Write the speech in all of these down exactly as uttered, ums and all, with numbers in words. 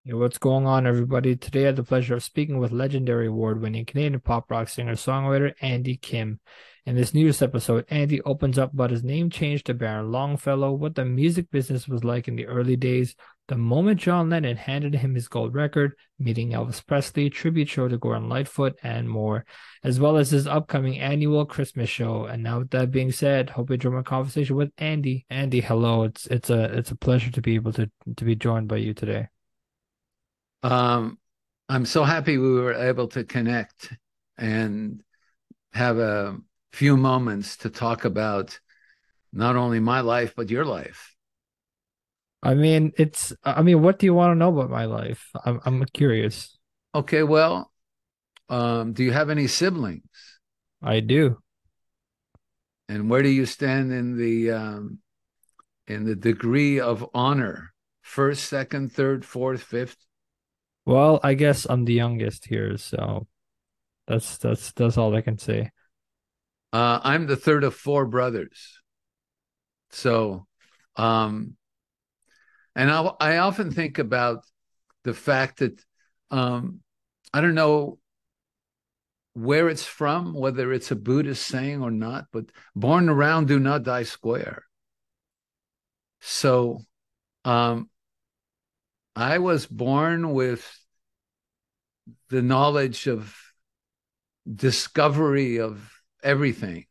Hey, what's going on, everybody? Today, I had the pleasure of speaking with legendary award-winning Canadian pop rock singer-songwriter Andy Kim. In this newest episode, Andy opens up about his name change to Baron Longfellow, what the music business was like in the early days, the moment John Lennon handed him his gold record, meeting Elvis Presley, tribute show to Gordon Lightfoot, and more, as well as his upcoming annual Christmas show. And now, with that being said, hope you enjoy my conversation with Andy. Andy, hello. It's it's a it's a pleasure to be able to to be joined by you today. Um, I'm so happy we were able to connect and have a few moments to talk about not only my life, but your life. I mean, it's, I mean, what do you want to know about my life? I'm, I'm curious. Okay, well, um, do you have any siblings? I do. And where do you stand in the um, in the degree of honor? First, second, third, fourth, fifth? Well, I guess I'm the youngest here, so that's that's that's all I can say. Uh, I'm the third of four brothers. So, um, and I, I often think about the fact that um, I don't know where it's from, whether it's a Buddhist saying or not, but born around, do not die square. So um, I was born with the knowledge of discovery of everything.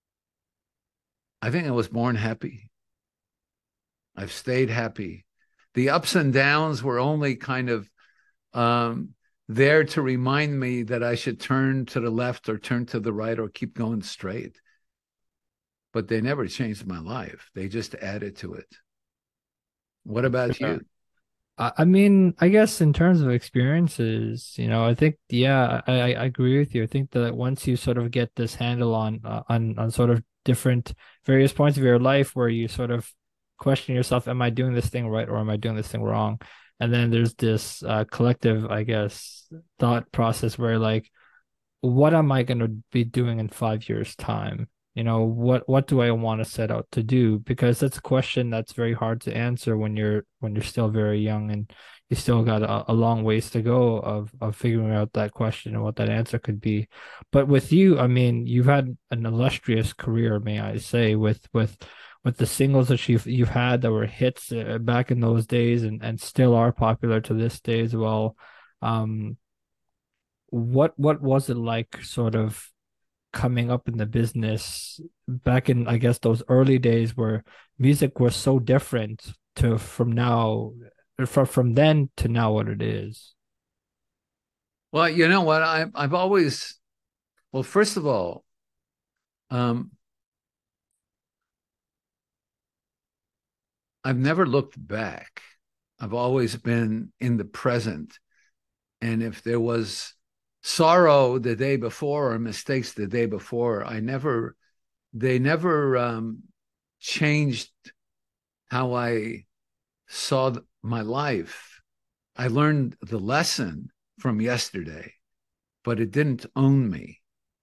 I think I was born happy. I've stayed happy. The ups and downs were only kind of um, there to remind me that I should turn to the left or turn to the right or keep going straight. But they never changed my life. They just added to it. What about Yeah. you? I, I mean, I guess in terms of experiences, you know, I think, yeah, I, I I agree with you. I think that once you sort of get this handle on uh, on on sort of different various points of your life where you sort of question yourself, am I doing this thing right or am I doing this thing wrong? And then there's this uh, collective, I guess, thought process where like, what am I going to be doing in five years' time? You know, what what do I want to set out to do? Because that's a question that's very hard to answer when you're when you're still very young and you still got a, a long ways to go of of figuring out that question and what that answer could be. But with you, I mean, you've had an illustrious career, may I say, with with with the singles that you've you've had that were hits uh, back in those days and and still are popular to this day as well. Um, what what was it like sort of coming up in the business back in, I guess, those early days where music was so different to from now from from then to now what it is? Well, you know what? I, I've always, well, first of all, um, I've never looked back. I've always been in the present. And if there was sorrow the day before or mistakes the day before, I never, they never um, changed how I saw my life. I learned the lesson from yesterday, but it didn't own me.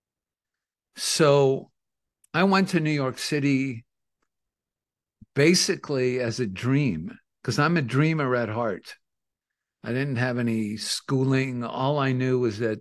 So I went to New York City basically as a dream because I'm a dreamer at heart. I didn't have any schooling. All I knew was that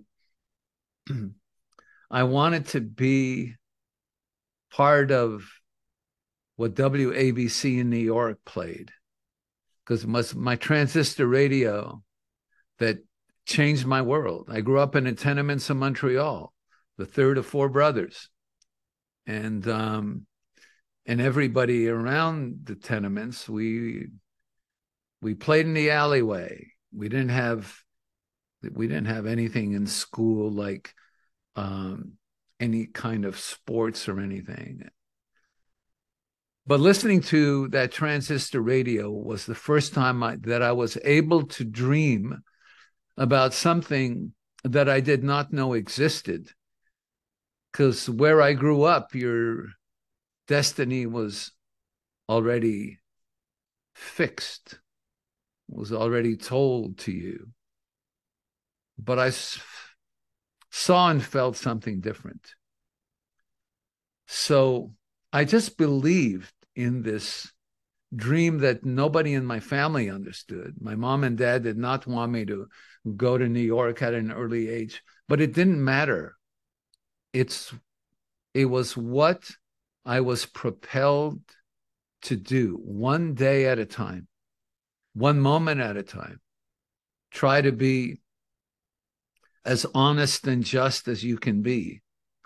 I wanted to be part of what W A B C in New York played because it was my transistor radio that changed my world. I grew up in the tenements of Montreal, the third of four brothers. And um, and everybody around the tenements, we we played in the alleyway. We didn't have we didn't have anything in school like um, any kind of sports or anything. But listening to that transistor radio was the first time I, that I was able to dream about something that I did not know existed. Because where I grew up, your destiny was already fixed, was already told to you. But I saw and felt something different. So I just believed in this dream that nobody in my family understood. My mom and dad did not want me to go to New York at an early age, but it didn't matter. It's it was what I was propelled to do, one day at a time, one moment at a time. Try to be as honest and just as you can be.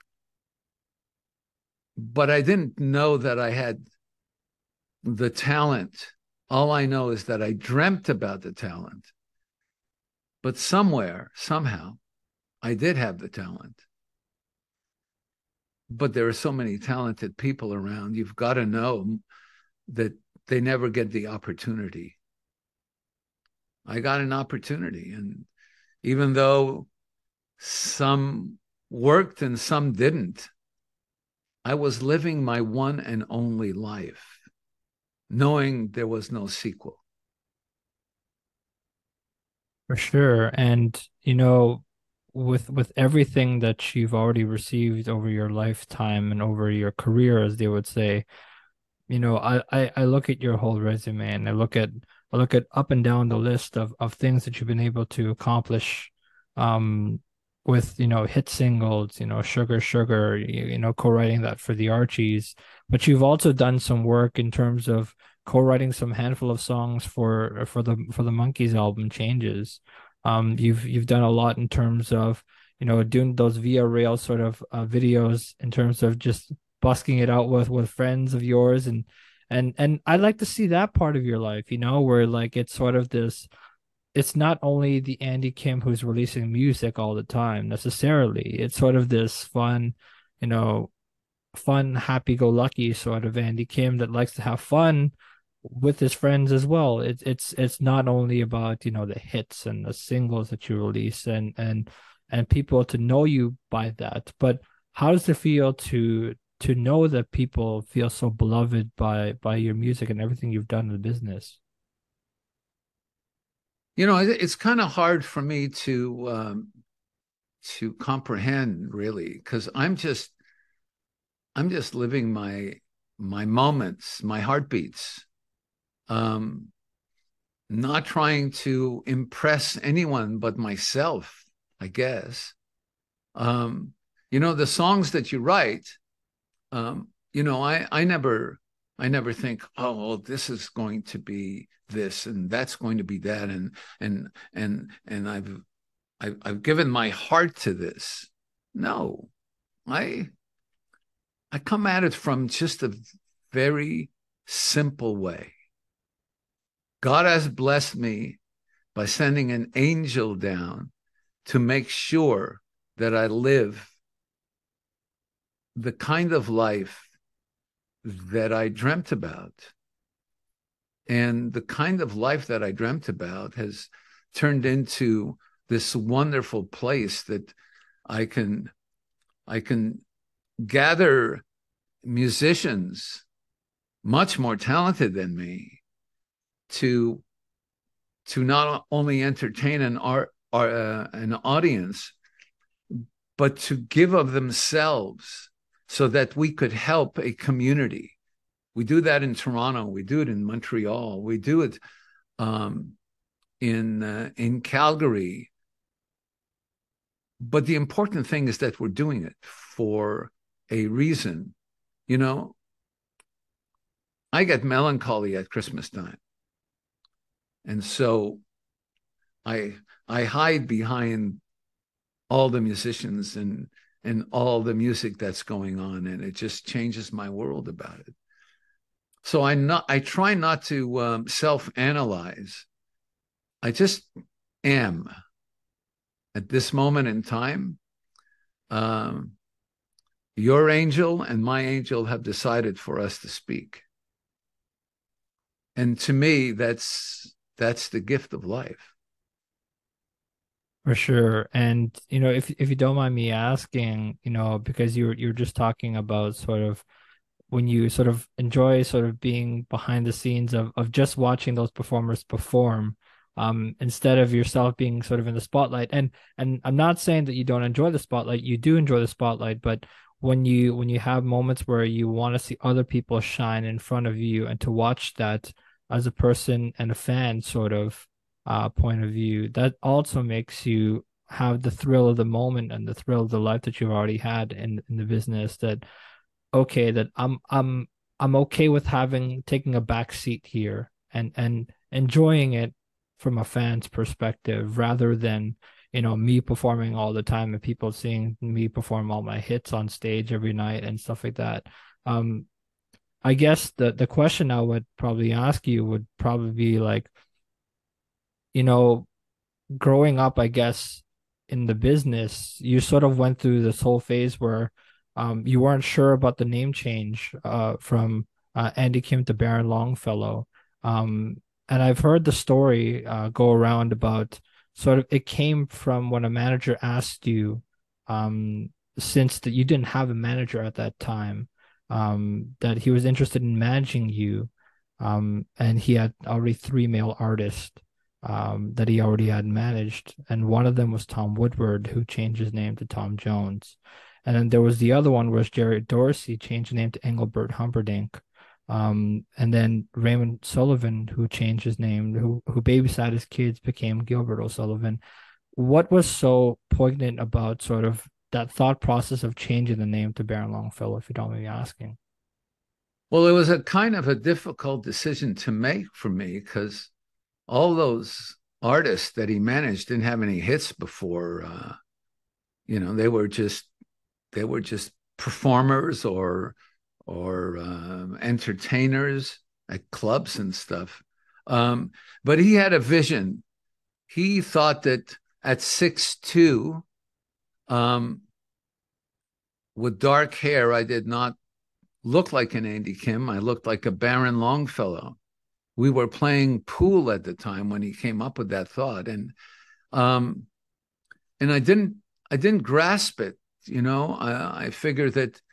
But I didn't know that I had the talent. All I know is that I dreamt about the talent. But somewhere, somehow, I did have the talent. But there are so many talented people around. You've got to know that they never get the opportunity. I got an opportunity. And even though some worked and some didn't, I was living my one and only life, knowing there was no sequel. For sure. And, you know, with with everything that you've already received over your lifetime and over your career, as they would say, you know, I, I, I look at your whole resume and I look at I look at up and down the list of, of things that you've been able to accomplish um with, you know, hit singles, you know, Sugar Sugar, you, you know, co-writing that for the Archies. But you've also done some work in terms of co-writing some handful of songs for for the for the Monkees album Changes. Um, you've you've done a lot in terms of, you know, doing those via rail sort of uh, videos in terms of just busking it out with with friends of yours, and and and I like to see that part of your life, you know, where like it's sort of this, it's not only the Andy Kim who's releasing music all the time necessarily. It's sort of this fun, you know, fun, happy-go-lucky sort of Andy Kim that likes to have fun with his friends as well. It's it's it's not only about, you know, the hits and the singles that you release and and and people to know you by that, but how does it feel to to know that people feel so beloved by by your music and everything you've done in the business? You know, it's kind of hard for me to um, to comprehend, really, because I'm just I'm just living my my moments, my heartbeats, um, not trying to impress anyone but myself, I guess. Um, you know, the songs that you write, um, you know, I I never I never think, oh, well, this is going to be this and that's going to be that, and and and and I've I've, I've given my heart to this. No, I I come at it from just a very simple way. God has blessed me by sending an angel down to make sure that I live the kind of life that I dreamt about. And the kind of life that I dreamt about has turned into this wonderful place that I can I can gather musicians much more talented than me to to not only entertain an art uh, an audience, but to give of themselves so that we could help a community. We do that in Toronto. We do it in Montreal. We do it um, in uh, in Calgary. But the important thing is that we're doing it for a reason. You know, I get melancholy at Christmas time. And so I I hide behind all the musicians and and all the music that's going on, and it just changes my world about it. So I not I try not to um, self-analyze. I just am at this moment in time. Um, your angel and my angel have decided for us to speak, and to me, that's that's the gift of life. For sure. And, you know, if if you don't mind me asking, you know, because you're you're just talking about sort of when you sort of enjoy sort of being behind the scenes of of just watching those performers perform, um, instead of yourself being sort of in the spotlight. And and I'm not saying that you don't enjoy the spotlight, you do enjoy the spotlight, but when you when you have moments where you want to see other people shine in front of you, and to watch that as a person and a fan sort of uh point of view, that also makes you have the thrill of the moment and the thrill of the life that you've already had in in the business. That okay, that I'm I'm I'm okay with having taking a back seat here, and and enjoying it from a fan's perspective, rather than, you know, me performing all the time and people seeing me perform all my hits on stage every night and stuff like that. Um, I guess the the question I would probably ask you would probably be like, you know, growing up, I guess, in the business, you sort of went through this whole phase where um, you weren't sure about the name change uh, from uh, Andy Kim to Baron Longfellow. Um, and I've heard the story uh, go around about sort of it came from when a manager asked you, um, since that you didn't have a manager at that time, um, that he was interested in managing you. Um, and he had already three male artists um, that he already had managed, and one of them was Tom Woodward, who changed his name to Tom Jones, and then there was the other one was Jerry Dorsey, changed his name to Engelbert Humperdinck, um, and then Raymond Sullivan, who changed his name, who who babysat his kids, became Gilbert O'Sullivan. What was so poignant about sort of that thought process of changing the name to Baron Longfellow, if you don't mind me asking? Well, it was a kind of a difficult decision to make for me because all those artists that he managed didn't have any hits before. Uh, you know, they were just they were just performers or or um, entertainers at clubs and stuff. Um, but he had a vision. He thought that at six two, um, with dark hair, I did not look like an Andy Kim. I looked like a Baron Longfellow. We were playing pool at the time when he came up with that thought, and um, and I didn't I didn't grasp it. You know, I, I figured that.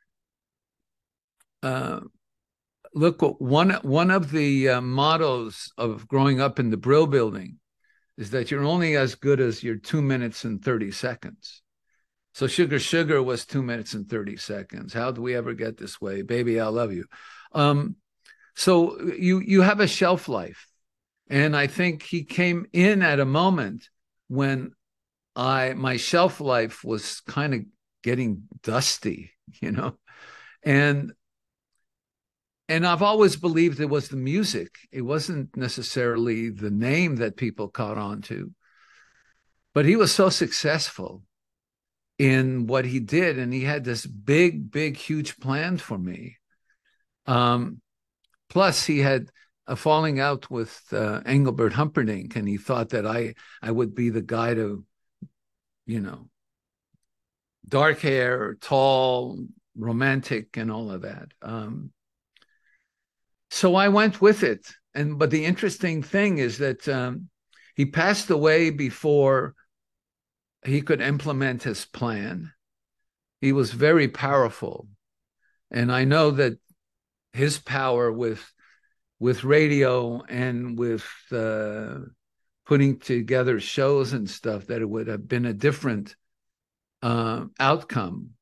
Uh, look, one one of the uh, mottos of growing up in the Brill Building is that you're only as good as your two minutes and thirty seconds. So Sugar Sugar was two minutes and thirty seconds. How do we ever get this way? Baby, I love you. Um, so you you have a shelf life. And I think he came in at a moment when I my shelf life was kind of getting dusty, you know. And and I've always believed it was the music. It wasn't necessarily the name that people caught on to. But he was so successful in what he did, and he had this big, big, huge plan for me. Um, plus, he had a falling out with uh, Engelbert Humperdinck, and he thought that I I would be the guy to, you know, dark hair, tall, romantic, and all of that. Um, so I went with it, and but the interesting thing is that um, he passed away before he could implement his plan. He was very powerful, and I know that his power with with radio and with uh, putting together shows and stuff, that it would have been a different uh, outcome.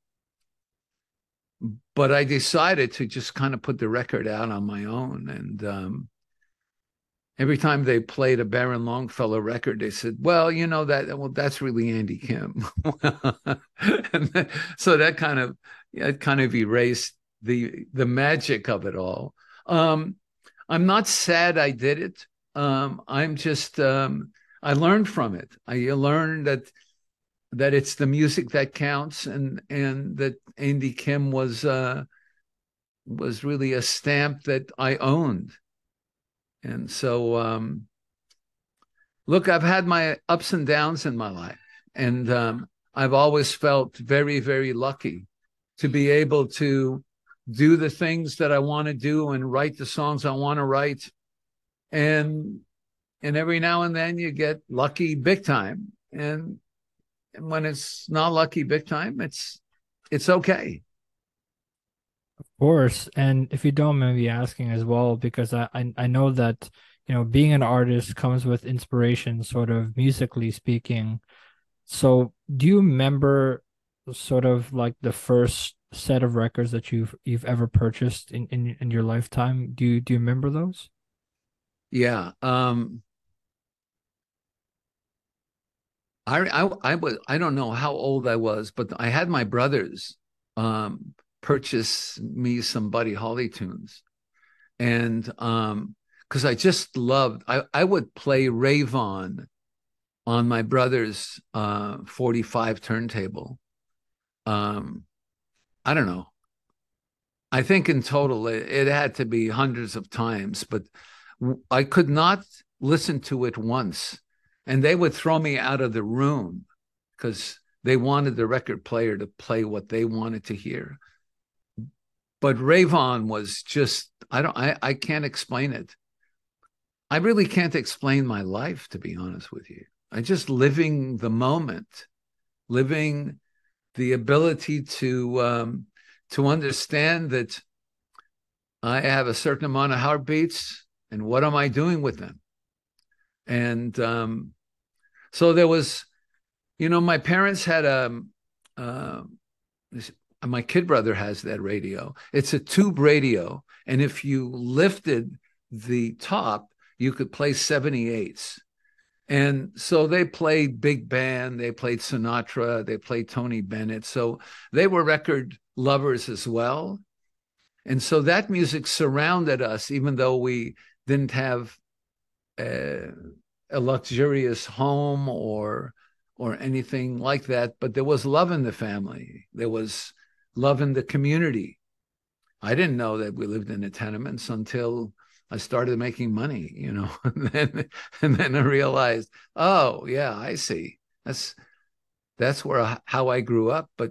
But I decided to just kind of put the record out on my own. And um, every time they played a Baron Longfellow record, they said, well, you know, that, well, that's really Andy Kim. And then, so that kind of, it kind of erased the, the magic of it all. Um, I'm not sad I did it. Um, I'm just, um, I learned from it. I learned that that it's the music that counts, and and that Andy Kim was uh, was really a stamp that I owned. And so, um, look, I've had my ups and downs in my life, and um, I've always felt very, very lucky to be able to do the things that I want to do and write the songs I want to write. And and every now and then you get lucky big time. And And when it's not lucky big time, it's it's okay. Of course. And if you don't mind me asking as well, because I, I, I know that, you know, being an artist comes with inspiration, sort of musically speaking. So do you remember sort of like the first set of records that you've you've ever purchased in in, in your lifetime? Do you do you remember those? Yeah. Um, I, I, I was, I don't know how old I was, but I had my brothers um, purchase me some Buddy Holly tunes. And um, because I just loved, I, I would play Ray Vaughan on my brother's uh, forty-five turntable. Um, I don't know. I think in total it, it had to be hundreds of times, but I could not listen to it once. And they would throw me out of the room because they wanted the record player to play what they wanted to hear. But Ray Vaughan was just, I don't, I, I can't explain it. I really can't explain my life, to be honest with you. I just living the moment, living the ability to um, to understand that I have a certain amount of heartbeats, and what am I doing with them? And um, so there was, you know, my parents had a, uh, this, my kid brother has that radio. It's a tube radio, and if you lifted the top, you could play seventy-eights. And so they played big band, they played Sinatra, they played Tony Bennett. So they were record lovers as well. And so that music surrounded us, even though we didn't have a, a luxurious home or or anything like that. But there was love in the family. There was love in the community. I didn't know that we lived in the tenements until I started making money, you know, and then and then I realized, oh yeah, I see. That's that's where how I grew up, but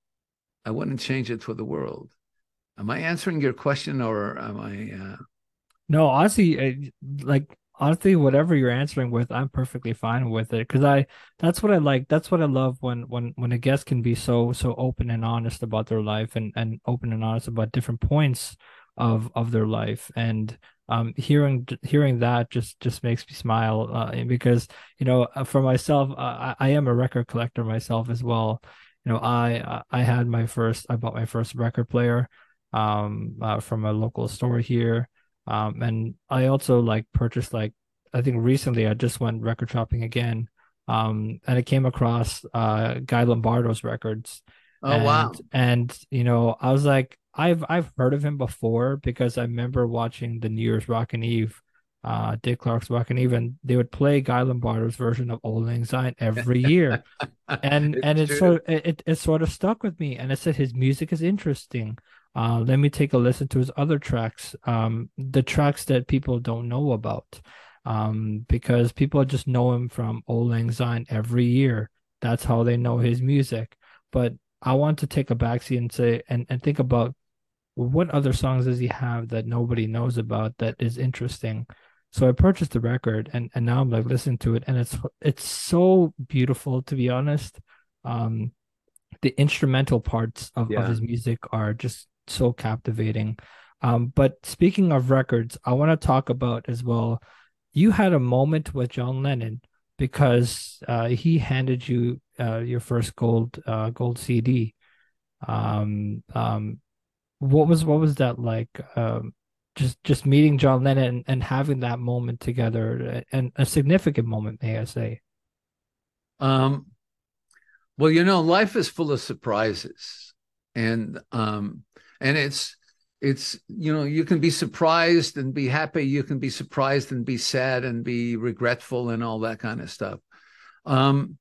I wouldn't change it for the world. Am I answering your question, or am I? Uh... No, honestly, uh, like honestly, whatever you're answering with, I'm perfectly fine with it because I that's what I like. That's what I love when when when a guest can be so so open and honest about their life and and open and honest about different points of of their life. And um hearing hearing that just just makes me smile uh, because you know uh, for myself, uh, I I am a record collector myself as well. You know, I I had my first I bought my first record player um uh, from a local store here. Um, and I also like purchased like I think recently I just went record shopping again. Um, and I came across uh Guy Lombardo's records. Oh And wow! and you know, I was like, I've I've heard of him before because I remember watching the New Year's Rockin' Eve, uh Dick Clark's Rockin' Eve, and they would play Guy Lombardo's version of Old Lang Syne every year. And and It's it true. sort it, it it sort of stuck with me. And I said his music is interesting. Uh, let me take a listen to his other tracks, um, the tracks that people don't know about, um, because people just know him from Old Lang Syne every year. That's how they know his music. But I want to take a backseat and say and, and think about what other songs does he have that nobody knows about that is interesting. So I purchased the record and, and now I'm like listening to it and it's it's so beautiful to be honest. Um, the instrumental parts of, of Yeah. his music are just so captivating. Um, but speaking of records, I want to talk about as well. You had a moment with John Lennon because uh, he handed you uh, your first gold uh, gold C D. Um, um, what was what was that like? Um, just just meeting John Lennon and, and having that moment together, and a significant moment, may I say? Um, well, you know, life is full of surprises, and um, and it's it's you know you can be surprised and be happy. You can be surprised and be sad and be regretful and all that kind of stuff. Um,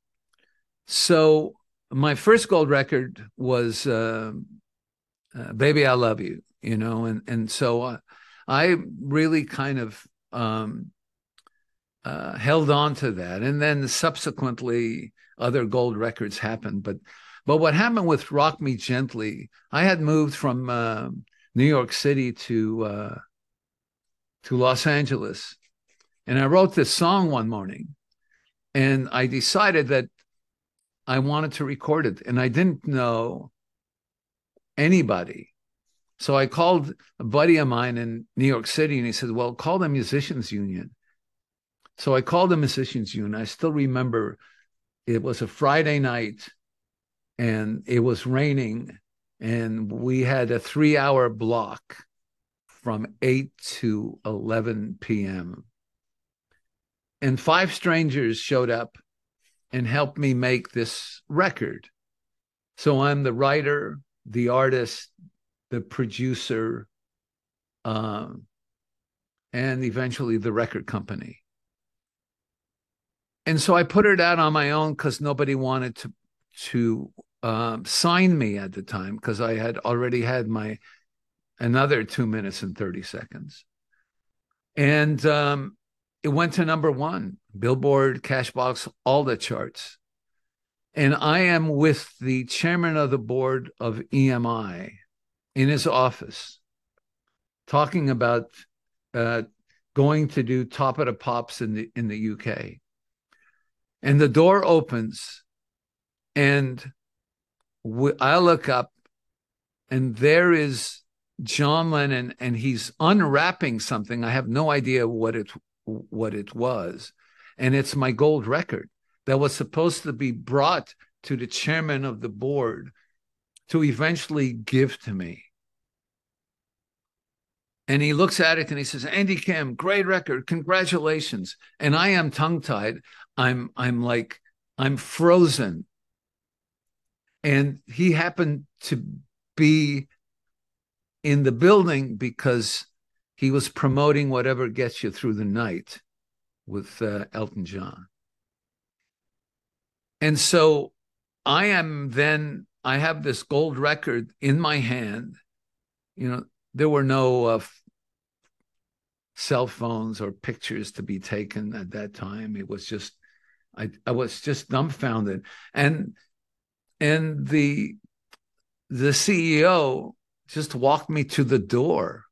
so my first gold record was uh, uh, "Baby I Love You," you know, and and so uh, I really kind of um, uh, held on to that, and then subsequently other gold records happened. But but what happened with "Rock Me Gently"? I had moved from uh, New York City to uh, to Los Angeles, and I wrote this song one morning, and I decided that I wanted to record it, and I didn't know anybody. So I called a buddy of mine in New York City, and he said, "Well, call the Musicians Union." So I called the Musicians Union. I still remember it was a Friday night and it was raining and we had a three hour block from eight to eleven p.m. And five strangers showed up and helped me make this record. So I'm the writer, the artist, the producer, um, and eventually the record company. And so I put it out on my own because nobody wanted to to um, sign me at the time, because I had already had my another two minutes and thirty seconds. And um, it went to number one, Billboard, Cashbox, all the charts. And I am with the chairman of the board of E M I in his office talking about uh, going to do Top of the Pops in the in the U K. And the door opens, and we, I look up, and there is John Lennon, and he's unwrapping something. I have no idea what it what it was, and it's my gold record that was supposed to be brought to the chairman of the board to eventually give to me. And he looks at it and he says, "Andy Kim, great record, congratulations." And I am tongue-tied. I'm I'm like, I'm frozen. And he happened to be in the building because he was promoting Whatever Gets You Through the Night with uh, Elton John. And so I am then, I have this gold record in my hand. You know, there were no uh, cell phones or pictures to be taken at that time. It was just, I, I was just dumbfounded. And and the the C E O just walked me to the door.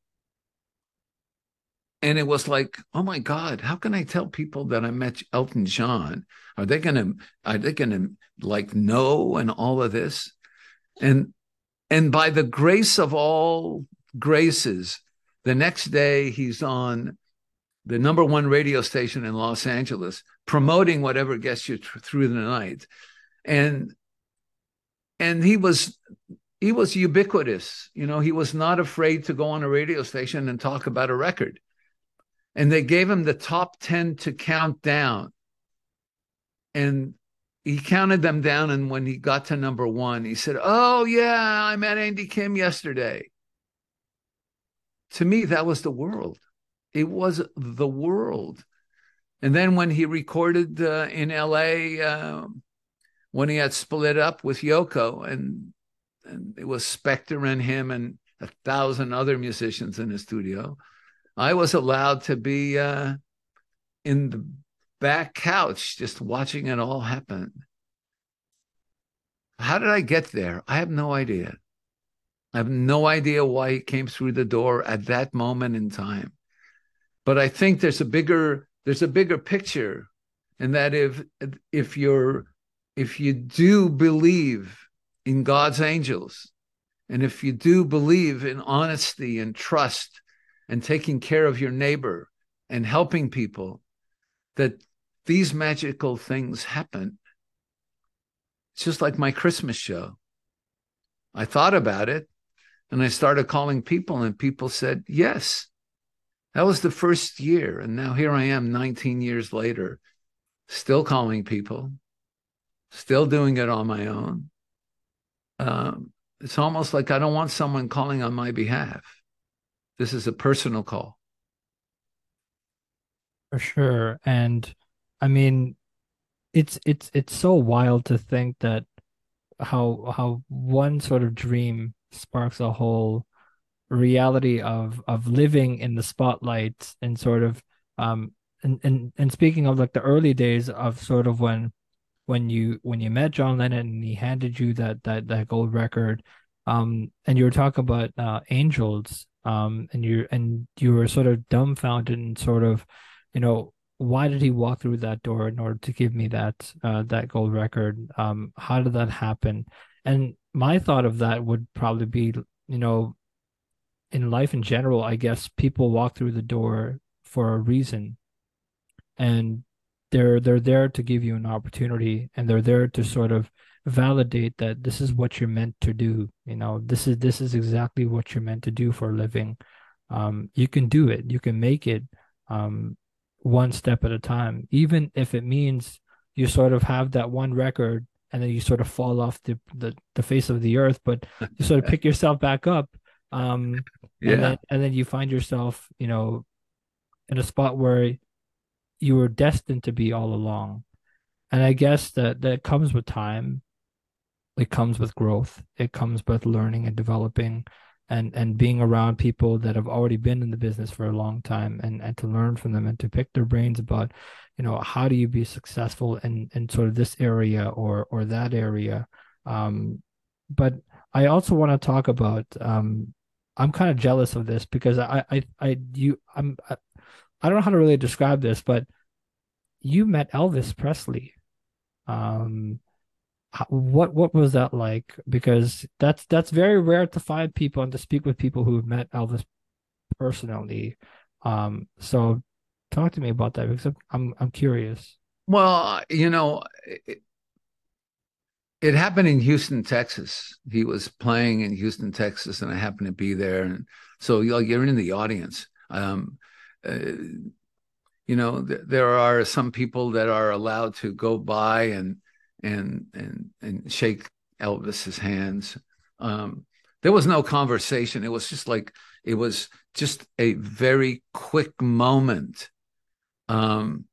And it was like, oh my God, how can I tell people that I met Elton John? Are they gonna are they gonna like know and all of this? And and by the grace of all graces, the next day he's on the number one radio station in Los Angeles, promoting Whatever Gets You Through the Night. And and he was he was ubiquitous. You know, he was not afraid to go on a radio station and talk about a record. And they gave him the top ten to count down. And he counted them down. And when he got to number one, he said, "Oh, yeah, I met Andy Kim yesterday." To me, that was the world. It was the world. And then when he recorded uh, in L A, uh, when he had split up with Yoko, and, and it was Spector and him and a thousand other musicians in the studio, I was allowed to be uh, in the back couch just watching it all happen. How did I get there? I have no idea. I have no idea why he came through the door at that moment in time. But I think there's a bigger there's a bigger picture, and that if if you're if you do believe in God's angels, and if you do believe in honesty and trust and taking care of your neighbor and helping people, that these magical things happen. It's just like my Christmas show. I thought about it, and I started calling people, and people said yes. That was the first year. And now here I am nineteen years later, still calling people, still doing it on my own. Um, it's almost like I don't want someone calling on my behalf. This is a personal call. For sure. And I mean, it's it's it's so wild to think that how how one sort of dream sparks a whole reality of of living in the spotlight, and sort of um and and and speaking of like the early days of sort of when when you when you met John Lennon and he handed you that that that gold record, um and you were talking about uh angels, um and you and you were sort of dumbfounded and sort of, you know, why did he walk through that door in order to give me that uh that gold record? Um how did that happen? And my thought of that would probably be, you know, in life in general, I guess people walk through the door for a reason, and they're they're there to give you an opportunity, and they're there to sort of validate that this is what you're meant to do. You know, this is this is exactly what you're meant to do for a living. Um, you can do it. You can make it, um, one step at a time, even if it means you sort of have that one record and then you sort of fall off the the, the face of the earth, but you sort of pick yourself back up. Um, and Yeah. then and then you find yourself, you know, in a spot where you were destined to be all along. And I guess that that comes with time. It comes with growth. It comes with learning and developing and and being around people that have already been in the business for a long time, and and to learn from them and to pick their brains about, you know, how do you be successful in in sort of this area or or that area. Um, but I also want to talk about, um I'm kind of jealous of this because I I I you I'm I, I don't know how to really describe this, but you met Elvis Presley. Um, how, what what was that like? Because that's that's very rare to find people and to speak with people who have met Elvis personally. Um, so talk to me about that because I'm I'm, I'm curious. Well, you know, it, it happened in Houston, Texas. He was playing in Houston, Texas, and I happened to be there. And so like, you're in the audience. Um, uh, you know, th- there are some people that are allowed to go by and and and and shake Elvis's hands. Um, there was no conversation. It was just like it was just a very quick moment. Um,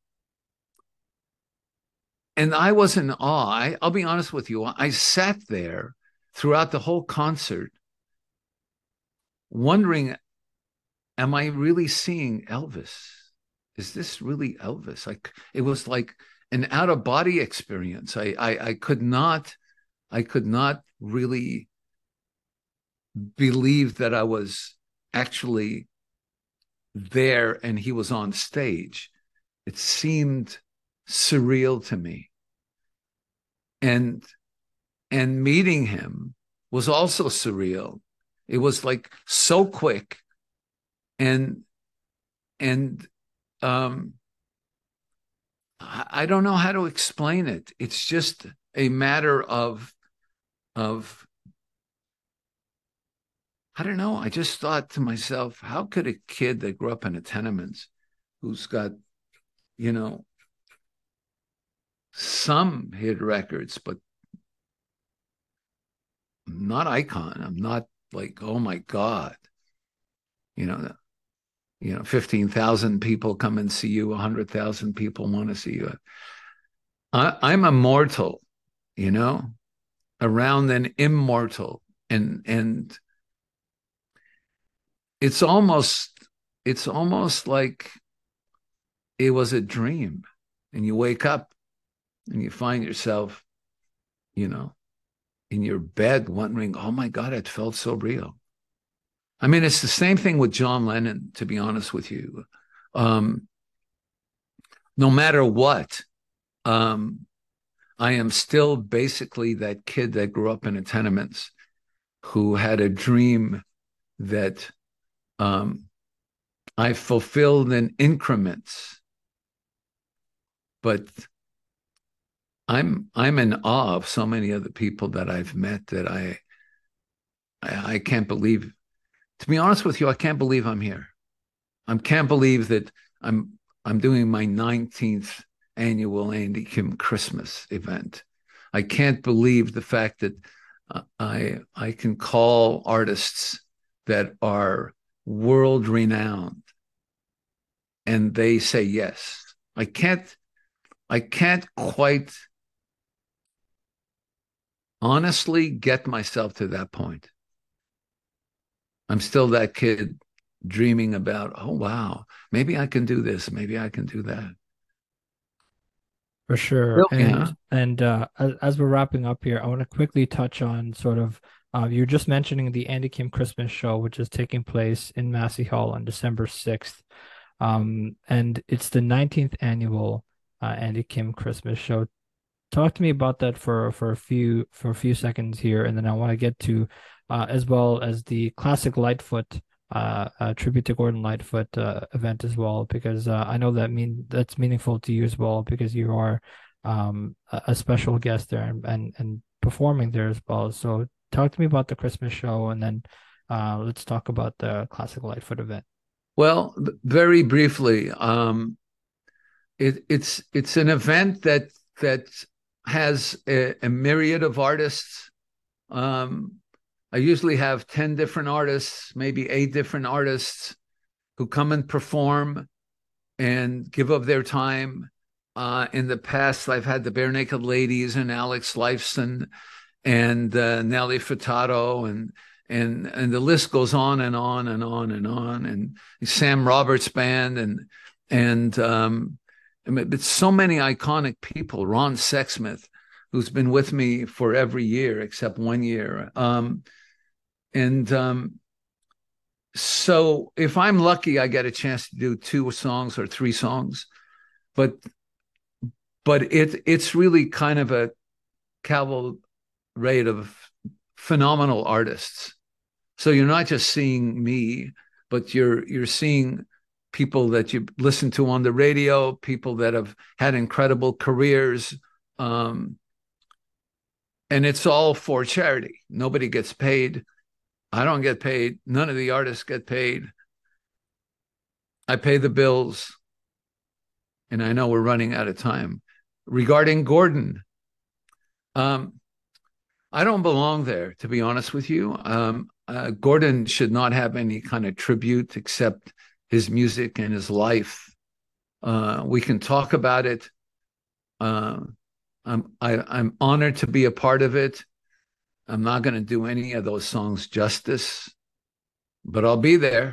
and I was in awe. I, I'll be honest with you. I sat there throughout the whole concert, wondering, am I really seeing Elvis? Is this really Elvis? Like it was like an out of body experience. I, I I could not I could not really believe that I was actually there and he was on stage. It seemed surreal to me. And and meeting him was also surreal. It was like so quick and and um I don't know how to explain it. It's just a matter of of I don't know. I just thought to myself, how could a kid that grew up in a tenement who's got, you know, some hit records, but I'm not icon. I'm not like, oh my God, you know, you know, fifteen thousand people come and see you, one hundred thousand people want to see you. I, I'm immortal, you know, around an immortal. And and it's almost it's almost like it was a dream. And you wake up and you find yourself, you know, in your bed wondering, oh my God, it felt so real. I mean, it's the same thing with John Lennon, to be honest with you. Um, no matter what, um, I am still basically that kid that grew up in a tenements who had a dream that um, I fulfilled in increments. But I'm I'm in awe of so many other people that I've met that I I, I can't believe. To be honest with you, I can't believe I'm here. I can't believe that I'm I'm doing my nineteenth annual Andy Kim Christmas event. I can't believe the fact that uh, I I can call artists that are world renowned and they say yes. I can't I can't quite honestly get myself to that point. I'm still that kid dreaming about, oh wow, maybe I can do this, maybe I can do that. For sure. Well, yeah. And and uh, as, as we're wrapping up here, I want to quickly touch on sort of, uh, you're just mentioning the Andy Kim Christmas show, which is taking place in Massey Hall on December sixth. Um, and it's the nineteenth annual uh, Andy Kim Christmas show. Talk to me about that for for a few for a few seconds here, and then I want to get to, uh, as well as the classic Lightfoot, uh, uh, tribute to Gordon Lightfoot uh, event as well, because uh, I know that mean that's meaningful to you as well because you are, um, a, a special guest there, and and, and performing there as well. So talk to me about the Christmas show, and then uh, let's talk about the Classic Lightfoot event. Well, very briefly, um, it, it's it's an event that that has a, a myriad of artists. Um, I usually have ten different artists, maybe eight different artists who come and perform and give up their time. Uh, in the past, I've had the Bare Naked Ladies and Alex Lifeson and uh, Nelly Furtado, and and and the list goes on and on and on and on. And Sam Roberts Band, and and um, I mean, it's so many iconic people. Ron Sexsmith, who's been with me for every year except one year. Um, and um, so if I'm lucky, I get a chance to do two songs or three songs, but but it it's really kind of a cavalcade of phenomenal artists. So you're not just seeing me, but you're you're seeing people that you listen to on the radio, people that have had incredible careers. Um, and it's all for charity. Nobody gets paid. I don't get paid. None of the artists get paid. I pay the bills. And I know we're running out of time. Regarding Gordon, um, I don't belong there, to be honest with you. Um, uh, Gordon should not have any kind of tribute except his music and his life. Uh, we can talk about it. Uh, I'm, I, I'm honored to be a part of it. I'm not going to do any of those songs justice, but I'll be there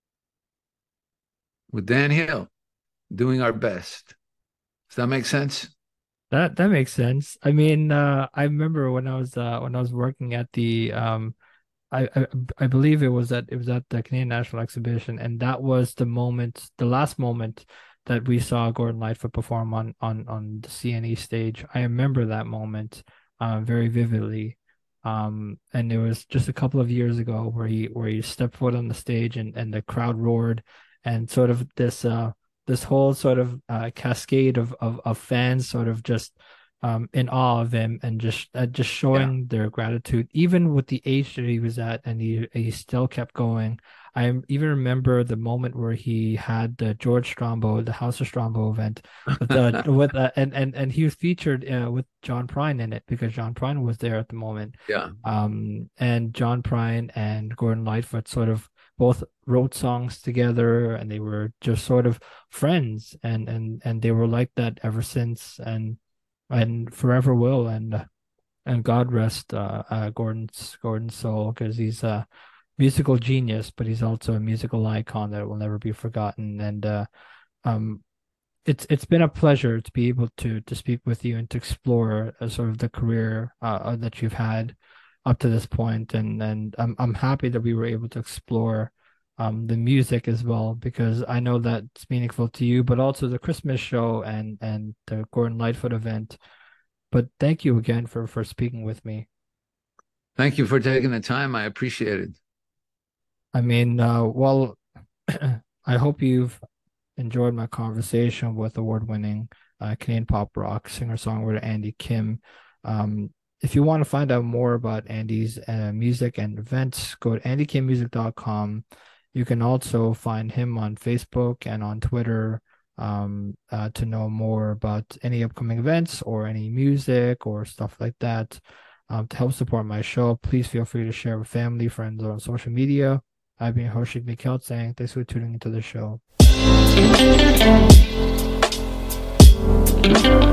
with Dan Hill doing our best. Does that make sense? That that makes sense. I mean, uh, I remember when I was uh, when I was working at the um, I, I I believe it was at it was at the Canadian National Exhibition, and that was the moment, the last moment that we saw Gordon Lightfoot perform on on on the C N E stage. I remember that moment uh, very vividly. Um, and it was just a couple of years ago where he where he stepped foot on the stage, and, and the crowd roared, and sort of this uh this whole sort of uh, cascade of, of of fans sort of just um in awe of him, and just uh, just showing yeah. their gratitude, even with the age that he was at, and he he still kept going. I even remember the moment where he had the George Strombo, the House of Strombo event, with uh, with uh, and and and he was featured uh, with John Prine in it, because John Prine was there at the moment. Yeah. Um, and John Prine and Gordon Lightfoot sort of both wrote songs together, and they were just sort of friends, and and and they were like that ever since, and and forever will. And and God rest uh, uh Gordon's Gordon's soul, because he's uh musical genius, but he's also a musical icon that will never be forgotten. And uh, um, it's it's been a pleasure to be able to to speak with you and to explore uh, sort of the career uh, that you've had up to this point. And and I'm I'm happy that we were able to explore um, the music as well, because I know that it's meaningful to you, but also the Christmas show and and the Gordon Lightfoot event. But thank you again for for speaking with me. Thank you for taking the time. I appreciate it. I mean, uh, well, I hope you've enjoyed my conversation with award-winning uh, Canadian pop rock singer-songwriter Andy Kim. Um, if you want to find out more about Andy's uh, music and events, go to andy kim music dot com. You can also find him on Facebook and on Twitter um, uh, to know more about any upcoming events or any music or stuff like that. Um, to help support my show, please feel free to share with family, friends, or on social media. I've been Harshit Mikhail saying thanks for tuning into the show.